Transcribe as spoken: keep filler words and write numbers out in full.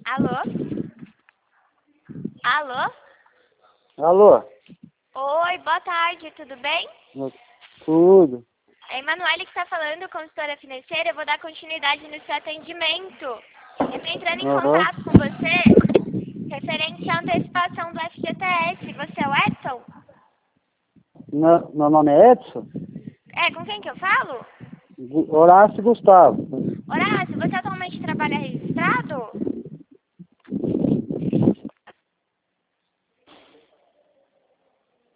Alô? Alô? Alô? Oi, boa tarde, tudo bem? Tudo. É Emanuele que está falando, consultora financeira. Eu vou dar continuidade no seu atendimento. Eu estou entrando em Uhum. contato com você referente à antecipação do F G T S. Você é o Edson? Meu, meu nome é Edson? É, com quem que eu falo? Gu- Horácio Gustavo. Horácio, você atualmente trabalha